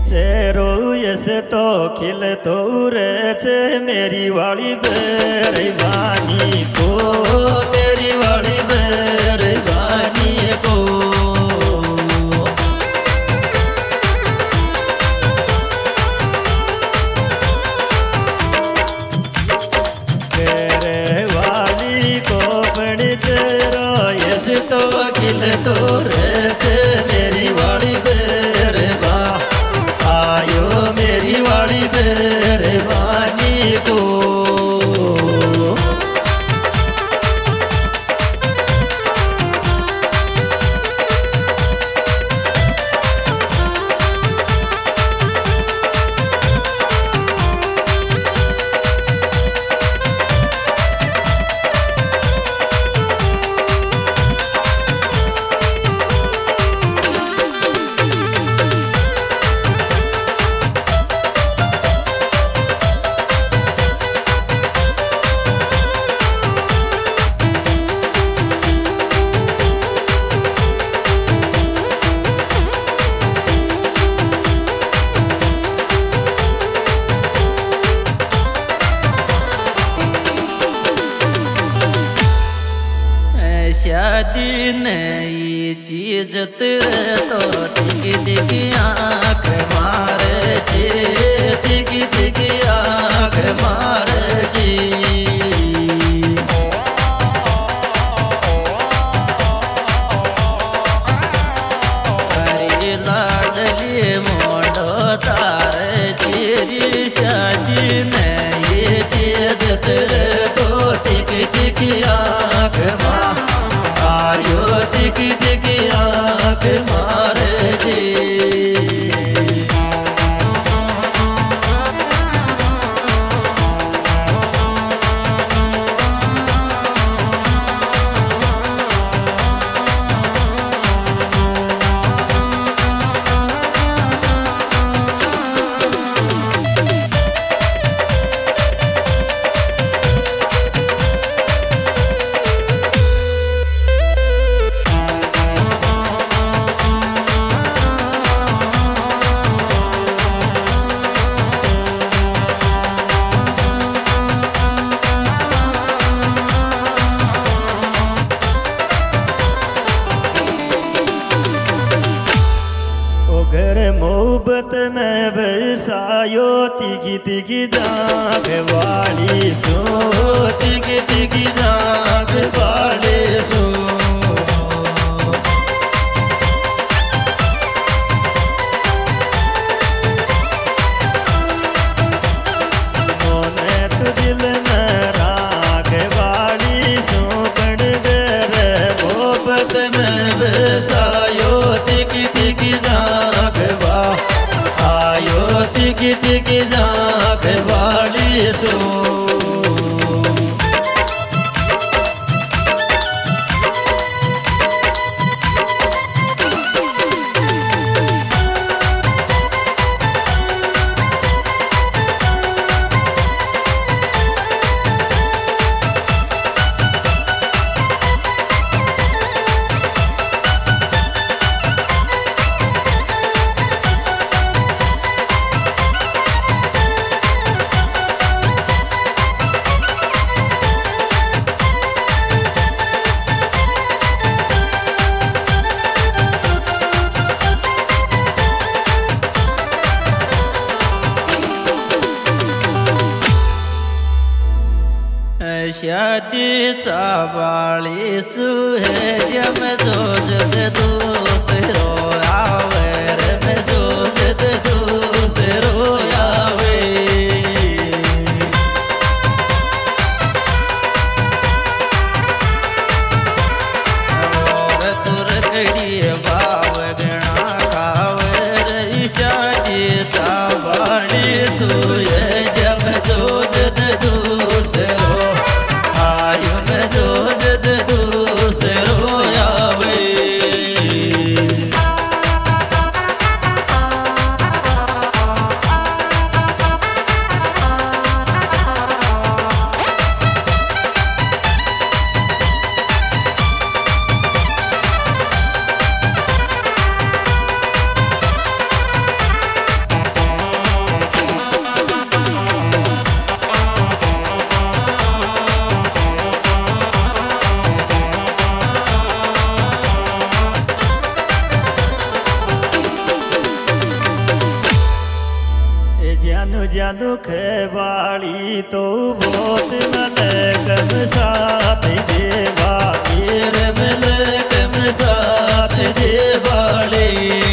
चेहरो ऐसे तो खिल तो रहते मेरी वाली बेरबानी को, मेरी वाली बेरबानी को। तेरे वाली को बड़ी तेरा ऐसे तो खिल तो रहते मेरी वाली बेरबा आयो मेरी वाली बेरबानी को। शादी नई चीज तेरे तो दिखी दिखी आँख मारे जी, दिखी दिखी आँख मारे जी। हरी लाडली मोड़ो तारे जी, शादी नई चीज तेरे तो दिखी दिखी आँख मारे आयो दिखी दिखी आँख मारे जी। मोहब्बत में बसायो तिगी तिगी जाग वाली सो, तिगी तिगी जाग वाली सो। मोने तो दिल में राग वाली सो बड़ गए मोहब्बत में बसायो तिगी तिगी जाग आयो तिगी तिगी जाग वाली सो। शादीचा बाळीस है जम जोजत दूसरो आवर में जोजत दूसरो आवे। और तुरकड़ी भाव गणा खावर शादीचा बाळीस है जम जोजत दूसरो आयो में जोजत दूसरो आवे। जानु जानु खेवाली तो बहुत मले कम साथ देवा हीर मिले कम साथ देवाली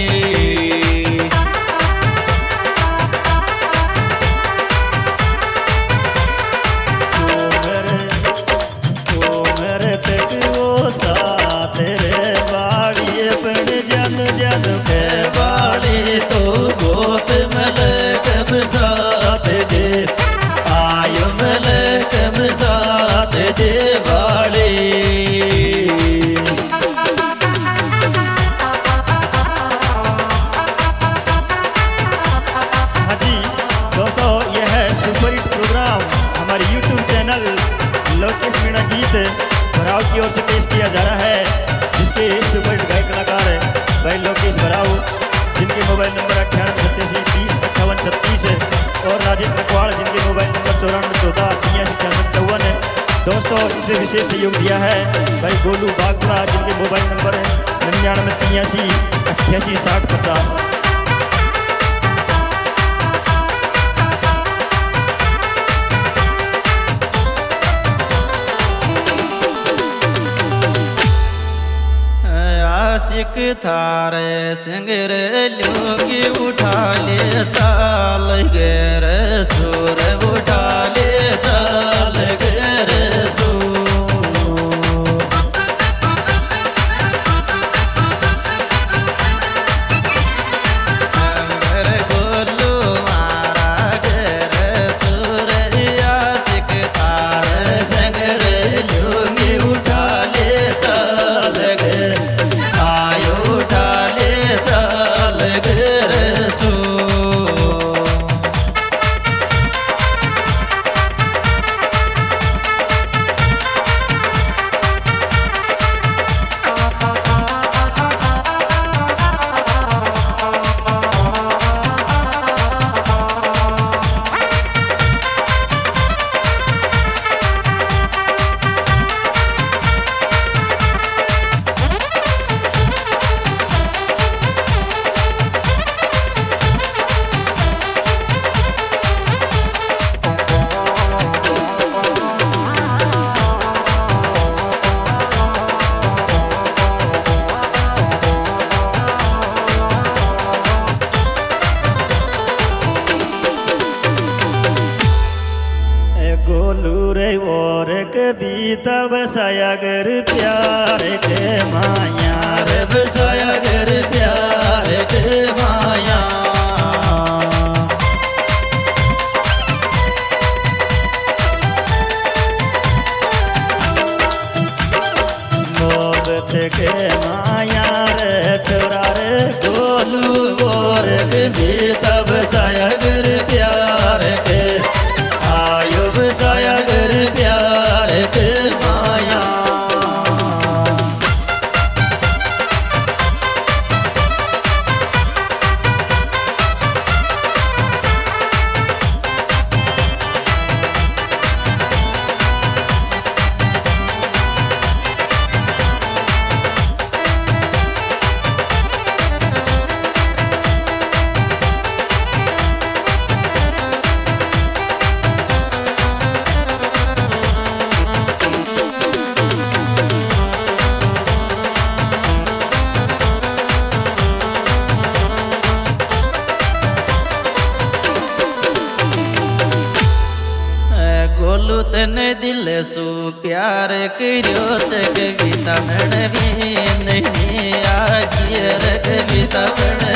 तक वो साथ रे वाली पण जानु जानु खेवाली तो बहुत मिले कम साथ दे आयो मिले कम साथ देवाली प्रोग्राम हमारे YouTube चैनल लोकेश मीणा गीत भराव की ओर से पेश किया जा रहा है, जिसके सुपर गायक कलाकार भाई लोकेश भराव, जिनके मोबाइल नंबर 9887305836 है, और राजेश मकवाड़, जिनके मोबाइल नंबर 94148354 है। दोस्तों, इसमें विशेष सहयोग दिया है भाई गोलू बागपुरा, जिनके मोबाइल नंबर है 9983886050। आशिक थारे सिंगर लोगी उठा ले साल गेर सुर उठा ले साल गेर गोलू मारा गेर सुर आशिक थारे सिंगर लोगी उठा ले साल गेर गोलू रे और कभी तब सायागर प्यार के माया रे बसायागर प्यार के माया मोहब्बत के माया रे छोरा रे गोलू और कभी तब सायागर प्यार के आयो बसायागर प्यार के माया गोलू तने दिल सु प्यार करियो से कविता मण भी नहीं आगिए रे कविता मण